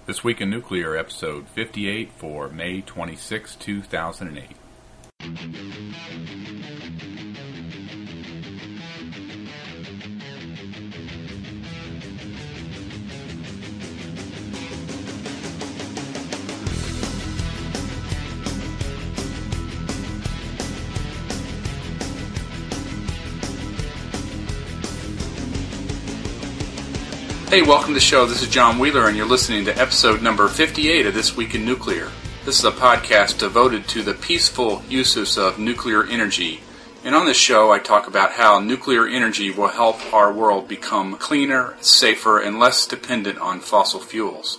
This Week in Nuclear, episode 58 for May 26, 2008. Hey, welcome to the show. This is John Wheeler, and you're listening to episode number 58 of This Week in Nuclear. This is a podcast devoted to the peaceful uses of nuclear energy. And on this show, I talk about how nuclear energy will help our world become cleaner, safer, and less dependent on fossil fuels.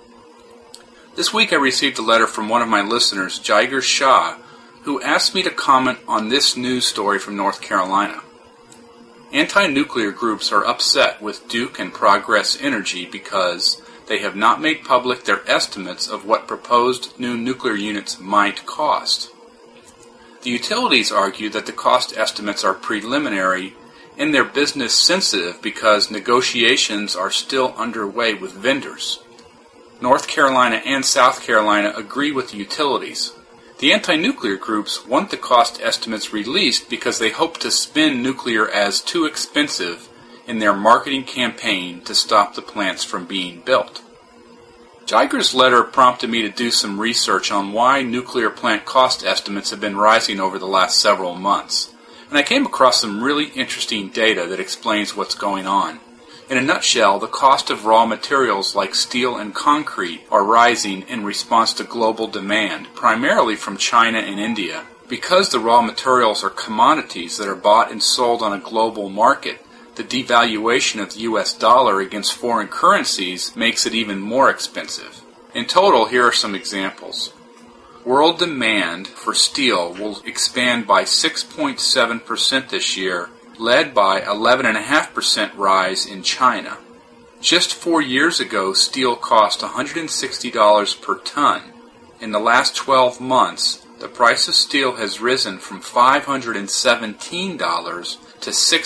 This week, I received a letter from one of my listeners, Jigar Shah, who asked me to comment on this news story from North Carolina. Anti-nuclear groups are upset with Duke and Progress Energy because they have not made public their estimates of what proposed new nuclear units might cost. The utilities argue that the cost estimates are preliminary and they're business sensitive because negotiations are still underway with vendors. North Carolina and South Carolina agree with the utilities. The anti-nuclear groups want the cost estimates released because they hope to spin nuclear as too expensive in their marketing campaign to stop the plants from being built. Jigar's letter prompted me to do some research on why nuclear plant cost estimates have been rising over the last several months, and I came across some really interesting data that explains what's going on. In a nutshell, the cost of raw materials like steel and concrete are rising in response to global demand, primarily from China and India. Because the raw materials are commodities that are bought and sold on a global market, the devaluation of the US dollar against foreign currencies makes it even more expensive. In total, here are some examples. World demand for steel will expand by 6.7% this year, led by 11.5% rise in China. Just 4 years ago, steel cost $160 per ton. In the last 12 months, the price of steel has risen from $517 to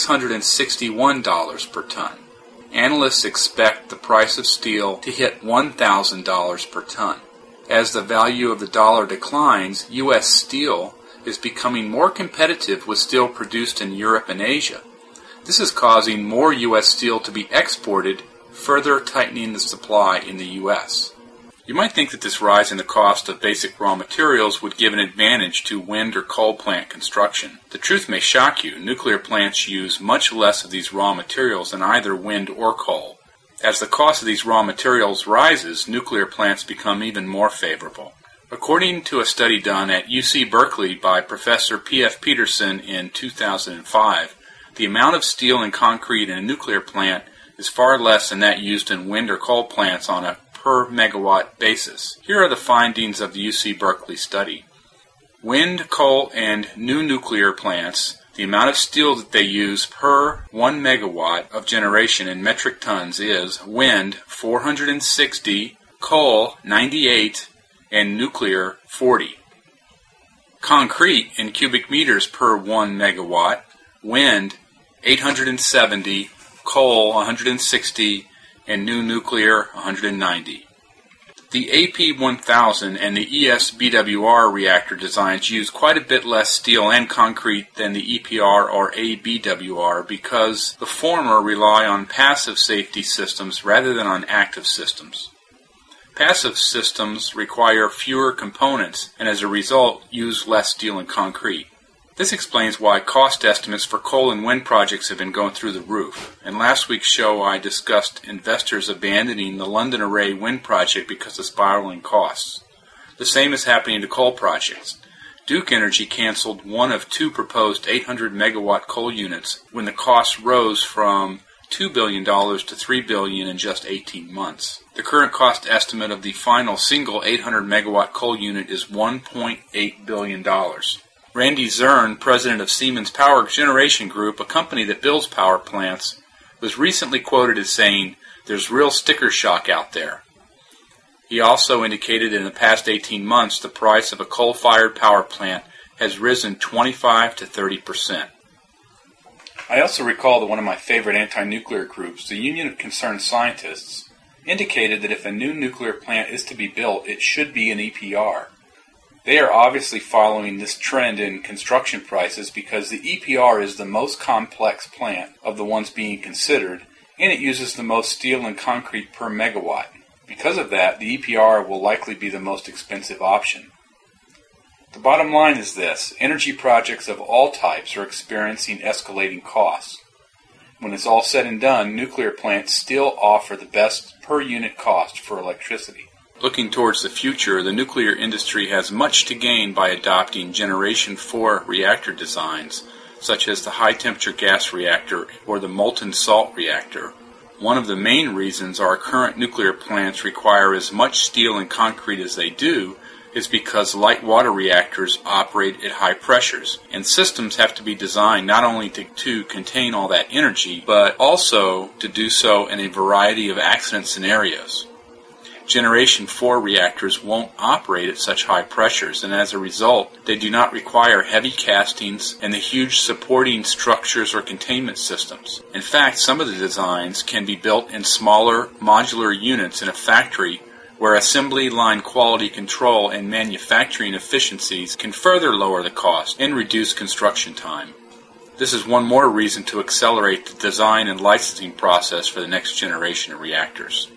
$661 per ton. Analysts expect the price of steel to hit $1,000 per ton. As the value of the dollar declines, U.S. steel is becoming more competitive with steel produced in Europe and Asia. This is causing more U.S. steel to be exported, further tightening the supply in the U.S. You might think that this rise in the cost of basic raw materials would give an advantage to wind or coal plant construction. The truth may shock you. Nuclear plants use much less of these raw materials than either wind or coal. As the cost of these raw materials rises, nuclear plants become even more favorable. According to a study done at UC Berkeley by Professor P.F. Peterson in 2005, the amount of steel and concrete in a nuclear plant is far less than that used in wind or coal plants on a per megawatt basis. Here are the findings of the UC Berkeley study. Wind, coal, and new nuclear plants, the amount of steel that they use per 1 megawatt of generation in metric tons is wind 460, coal 98, and nuclear 40. Concrete in cubic meters per 1 megawatt, wind 870, coal 160, and new nuclear 190. The AP1000 and the ESBWR reactor designs use quite a bit less steel and concrete than the EPR or ABWR because the former rely on passive safety systems rather than on active systems. Passive systems require fewer components and as a result use less steel and concrete. This explains why cost estimates for coal and wind projects have been going through the roof. In last week's show I discussed investors abandoning the London Array wind project because of spiraling costs. The same is happening to coal projects. Duke Energy canceled one of two proposed 800 megawatt coal units when the cost rose from $2 billion to $3 billion in just 18 months. The current cost estimate of the final single 800 megawatt coal unit is $1.8 billion. Randy Zern, president of Siemens Power Generation Group, a company that builds power plants, was recently quoted as saying, "There's real sticker shock out there." He also indicated in the past 18 months the price of a coal-fired power plant has risen 25 to 30%. I also recall that one of my favorite anti-nuclear groups, the Union of Concerned Scientists, indicated that if a new nuclear plant is to be built, it should be an EPR. They are obviously following this trend in construction prices because the EPR is the most complex plant of the ones being considered, and it uses the most steel and concrete per megawatt. Because of that, the EPR will likely be the most expensive option. The bottom line is this: energy projects of all types are experiencing escalating costs. When it's all said and done, nuclear plants still offer the best per unit cost for electricity. Looking towards the future, the nuclear industry has much to gain by adopting Generation 4 reactor designs, such as the high-temperature gas reactor or the molten salt reactor. One of the main reasons our current nuclear plants require as much steel and concrete as they do is because light water reactors operate at high pressures, and systems have to be designed not only to contain all that energy, but also to do so in a variety of accident scenarios. Generation 4 reactors won't operate at such high pressures, and as a result, they do not require heavy castings and the huge supporting structures or containment systems. In fact, some of the designs can be built in smaller, modular units in a factory where assembly line quality control and manufacturing efficiencies can further lower the cost and reduce construction time. This is one more reason to accelerate the design and licensing process for the next generation of reactors.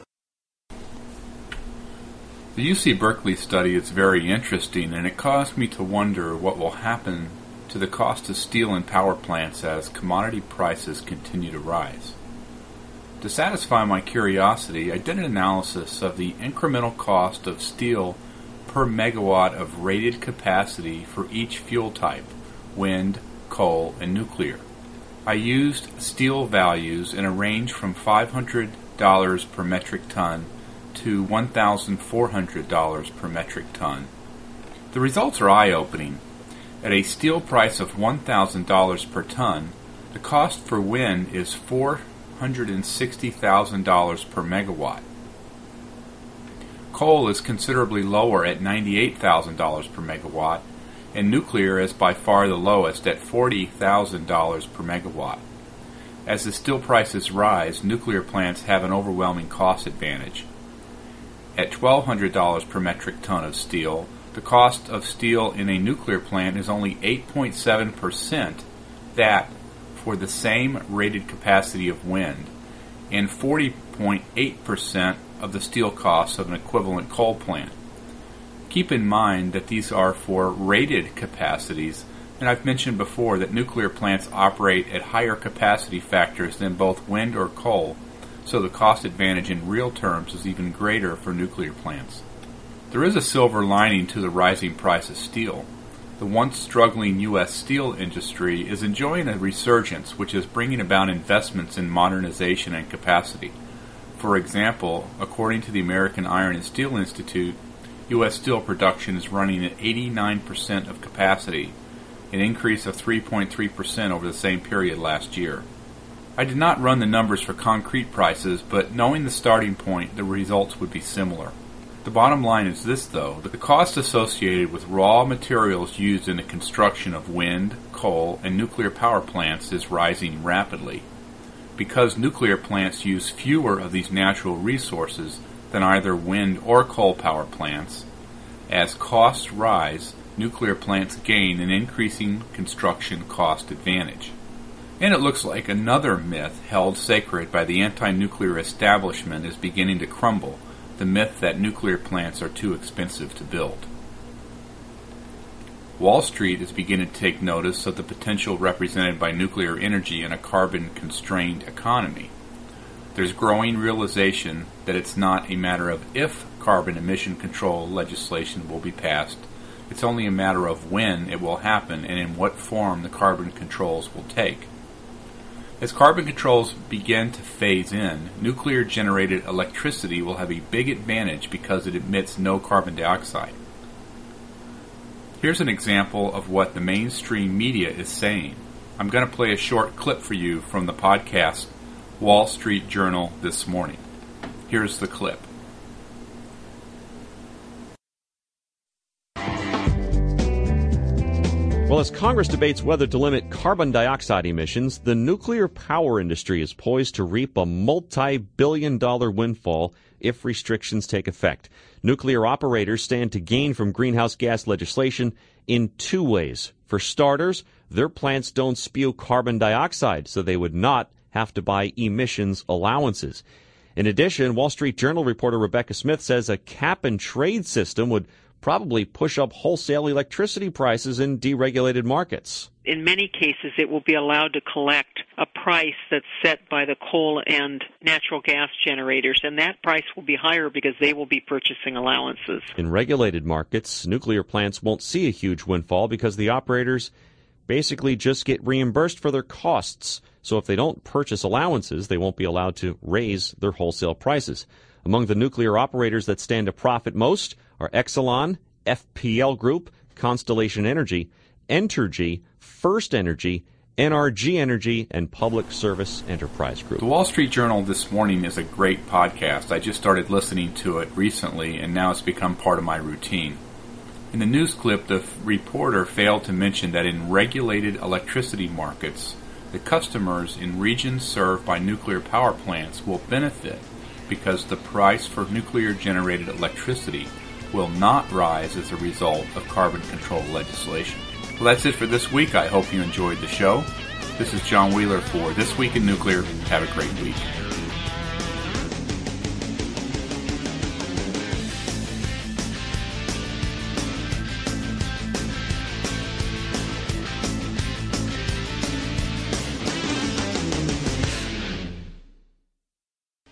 The UC Berkeley study is very interesting, and it caused me to wonder what will happen to the cost of steel and power plants as commodity prices continue to rise. To satisfy my curiosity, I did an analysis of the incremental cost of steel per megawatt of rated capacity for each fuel type: wind, coal, and nuclear. I used steel values in a range from $500 per metric ton to $1,400 per metric ton. The results are eye-opening. At a steel price of $1,000 per ton, the cost for wind is $460,000 per megawatt. Coal is considerably lower at $98,000 per megawatt, and nuclear is by far the lowest at $40,000 per megawatt. As the steel prices rise, nuclear plants have an overwhelming cost advantage. At $1,200 per metric ton of steel, the cost of steel in a nuclear plant is only 8.7% that for the same rated capacity of wind, and 40.8% of the steel costs of an equivalent coal plant. Keep in mind that these are for rated capacities, and I've mentioned before that nuclear plants operate at higher capacity factors than both wind or coal, so the cost advantage in real terms is even greater for nuclear plants. There is a silver lining to the rising price of steel. The once struggling U.S. steel industry is enjoying a resurgence which is bringing about investments in modernization and capacity. For example, according to the American Iron and Steel Institute, U.S. steel production is running at 89% of capacity, an increase of 3.3% over the same period last year. I did not run the numbers for concrete prices, but knowing the starting point, the results would be similar. The bottom line is this, though: the cost associated with raw materials used in the construction of wind, coal, and nuclear power plants is rising rapidly. Because nuclear plants use fewer of these natural resources than either wind or coal power plants, as costs rise, nuclear plants gain an increasing construction cost advantage. And it looks like another myth held sacred by the anti-nuclear establishment is beginning to crumble, the myth that nuclear plants are too expensive to build. Wall Street is beginning to take notice of the potential represented by nuclear energy in a carbon-constrained economy. There's growing realization that it's not a matter of if carbon emission control legislation will be passed, it's only a matter of when it will happen and in what form the carbon controls will take. As carbon controls begin to phase in, nuclear-generated electricity will have a big advantage because it emits no carbon dioxide. Here's an example of what the mainstream media is saying. I'm going to play a short clip for you from the podcast Wall Street Journal this morning. Here's the clip. Well, Well, as Congress debates whether to limit carbon dioxide emissions, the nuclear power industry is poised to reap a multi-billion-dollar windfall if restrictions take effect. Nuclear operators stand to gain from greenhouse gas legislation in two ways. For starters, their plants don't spew carbon dioxide, so they would not have to buy emissions allowances. In addition, Wall Street Journal reporter Rebecca Smith says a cap-and-trade system would probably push up wholesale electricity prices in deregulated markets. In many cases, it will be allowed to collect a price that's set by the coal and natural gas generators, and that price will be higher because they will be purchasing allowances. In regulated markets, nuclear plants won't see a huge windfall because the operators basically just get reimbursed for their costs. So if they don't purchase allowances, they won't be allowed to raise their wholesale prices. Among the nuclear operators that stand to profit most are Exelon, FPL Group, Constellation Energy, Entergy, First Energy, NRG Energy, and Public Service Enterprise Group. The Wall Street Journal This Morning is a great podcast. I just started listening to it recently, and now it's become part of my routine. In the news clip, the reporter failed to mention that in regulated electricity markets, the customers in regions served by nuclear power plants will benefit because the price for nuclear-generated electricity will not rise as a result of carbon control legislation. Well, that's it for this week. I hope you enjoyed the show. This is John Wheeler for This Week in Nuclear. Have a great week.